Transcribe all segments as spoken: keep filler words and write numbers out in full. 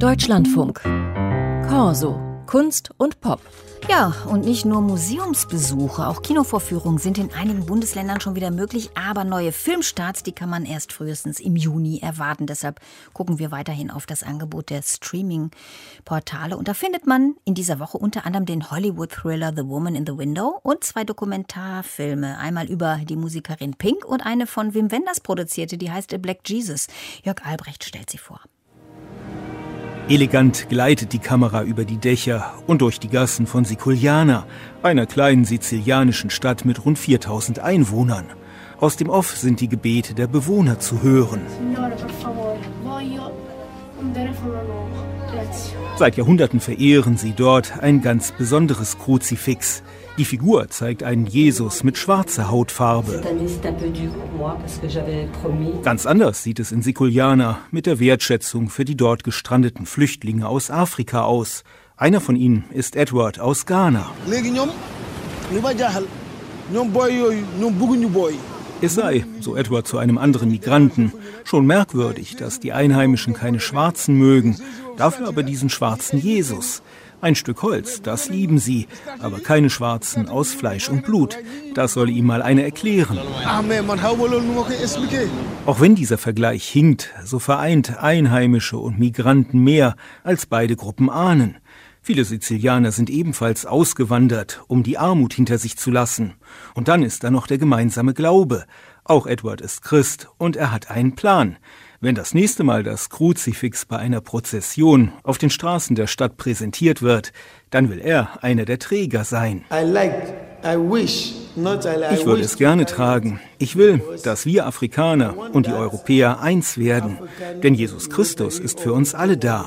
Deutschlandfunk. Corso. Kunst und Pop. Ja, und nicht nur Museumsbesuche, auch Kinovorführungen sind in einigen Bundesländern schon wieder möglich, aber neue Filmstarts, die kann man erst frühestens im Juni erwarten. Deshalb gucken wir weiterhin auf das Angebot der Streaming-Portale. Und da findet man in dieser Woche unter anderem den Hollywood-Thriller The Woman in the Window und zwei Dokumentarfilme. Einmal über die Musikerin Pink und eine von Wim Wenders produzierte, die heißt A Black Jesus. Jörg Albrecht stellt sie vor. Elegant gleitet die Kamera über die Dächer und durch die Gassen von Siculiana, einer kleinen sizilianischen Stadt mit rund viertausend Einwohnern. Aus dem Off sind die Gebete der Bewohner zu hören. Seit Jahrhunderten verehren sie dort ein ganz besonderes Kruzifix. Die Figur zeigt einen Jesus mit schwarzer Hautfarbe. Ganz anders sieht es in Siculiana mit der Wertschätzung für die dort gestrandeten Flüchtlinge aus Afrika aus. Einer von ihnen ist Edward aus Ghana. Es sei, so Edward zu einem anderen Migranten, schon merkwürdig, dass die Einheimischen keine Schwarzen mögen, dafür aber diesen schwarzen Jesus. Ein Stück Holz, das lieben sie, aber keine Schwarzen aus Fleisch und Blut. Das soll ihm mal einer erklären. Auch wenn dieser Vergleich hinkt, so vereint Einheimische und Migranten mehr, als beide Gruppen ahnen. Viele Sizilianer sind ebenfalls ausgewandert, um die Armut hinter sich zu lassen. Und dann ist da noch der gemeinsame Glaube. Auch Edward ist Christ und er hat einen Plan. Wenn das nächste Mal das Kruzifix bei einer Prozession auf den Straßen der Stadt präsentiert wird, dann will er einer der Träger sein. Ich würde es gerne tragen. Ich will, dass wir Afrikaner und die Europäer eins werden. Denn Jesus Christus ist für uns alle da.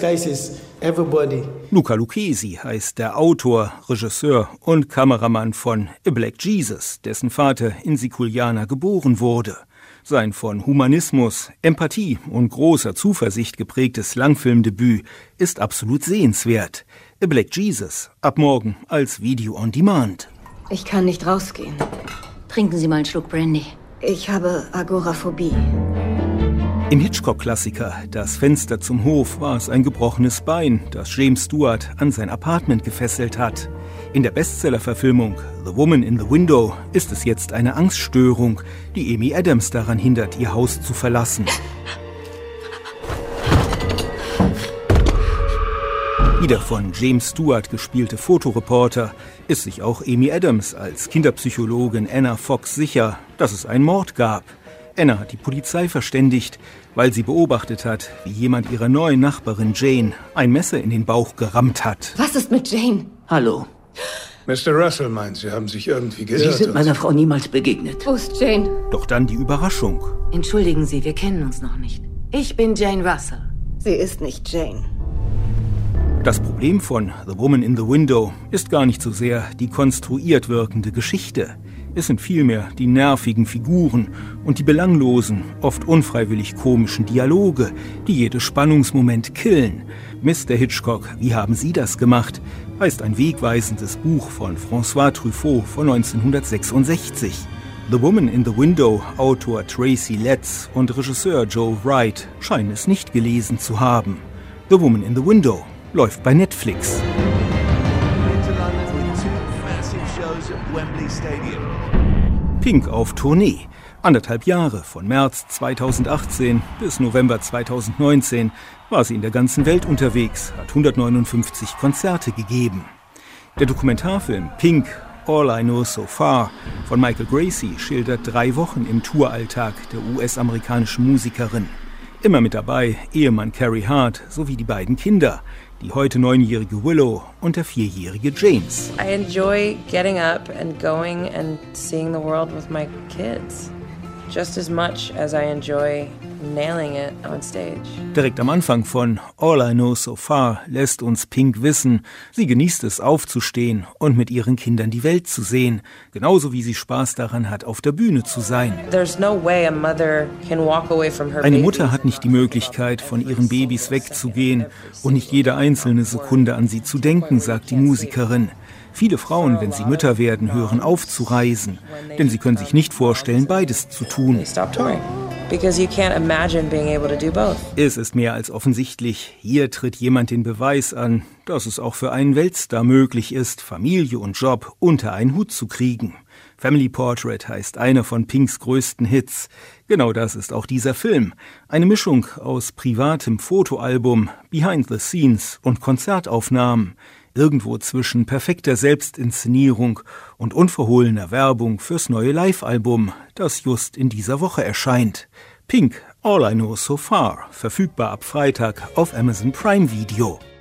Luca Lucchesi heißt der Autor, Regisseur und Kameramann von A Black Jesus, dessen Vater in Siculiana geboren wurde. Sein von Humanismus, Empathie und großer Zuversicht geprägtes Langfilmdebüt ist absolut sehenswert. A Black Jesus, ab morgen als Video on Demand. Ich kann nicht rausgehen. Trinken Sie mal einen Schluck Brandy. Ich habe Agoraphobie. Im Hitchcock-Klassiker Das Fenster zum Hof war es ein gebrochenes Bein, das James Stewart an sein Apartment gefesselt hat. In der Bestseller-Verfilmung The Woman in the Window ist es jetzt eine Angststörung, die Amy Adams daran hindert, ihr Haus zu verlassen. Wie der von James Stewart gespielte Fotoreporter ist sich auch Amy Adams als Kinderpsychologin Anna Fox sicher, dass es einen Mord gab. Anna hat die Polizei verständigt, weil sie beobachtet hat, wie jemand ihrer neuen Nachbarin Jane ein Messer in den Bauch gerammt hat. Was ist mit Jane? Hallo. Mister Russell meint, Sie haben sich irgendwie geirrt. Sie sind meiner Frau niemals begegnet. Wo ist Jane? Doch dann die Überraschung. Entschuldigen Sie, wir kennen uns noch nicht. Ich bin Jane Russell. Sie ist nicht Jane. Das Problem von The Woman in the Window ist gar nicht so sehr die konstruiert wirkende Geschichte. Es sind vielmehr die nervigen Figuren und die belanglosen, oft unfreiwillig komischen Dialoge, die jedes Spannungsmoment killen. Mister Hitchcock, wie haben Sie das gemacht? Heißt ein wegweisendes Buch von François Truffaut von neunzehnhundertsechsundsechzig. The Woman in the Window, Autor Tracy Letts und Regisseur Joe Wright scheinen es nicht gelesen zu haben. The Woman in the Window läuft bei Netflix. Pink auf Tournee. Anderthalb Jahre, von März zweitausendachtzehn bis November zweitausendneunzehn, war sie in der ganzen Welt unterwegs, hat hundertneunundfünfzig Konzerte gegeben. Der Dokumentarfilm Pink, All I Know So Far von Michael Gracie schildert drei Wochen im Touralltag der U S-amerikanischen Musikerin. Immer mit dabei Ehemann Carey Hart sowie die beiden Kinder, die heute neunjährige Willow und der vierjährige James. I enjoy getting up and going and seeing the world with my kids, just as much as I enjoy nailing it on stage. Direkt am Anfang von All I Know So Far lässt uns Pink wissen, sie genießt es aufzustehen und mit ihren Kindern die Welt zu sehen, genauso wie sie Spaß daran hat, auf der Bühne zu sein. Eine Mutter hat nicht die Möglichkeit, von ihren Babys wegzugehen und nicht jede einzelne Sekunde an sie zu denken, sagt die Musikerin. Viele Frauen, wenn sie Mütter werden, hören auf zu reisen, denn sie können sich nicht vorstellen, beides zu tun. because you can't imagine being able to do both. Es ist mehr als offensichtlich. Hier tritt jemand den Beweis an, dass es auch für einen Weltstar möglich ist, Familie und Job unter einen Hut zu kriegen. Family Portrait heißt einer von Pinks größten Hits. Genau das ist auch dieser Film. Eine Mischung aus privatem Fotoalbum, Behind the Scenes und Konzertaufnahmen. Irgendwo zwischen perfekter Selbstinszenierung und unverhohlener Werbung fürs neue Live-Album, das just in dieser Woche erscheint. Pink, All I Know So Far, verfügbar ab Freitag auf Amazon Prime Video.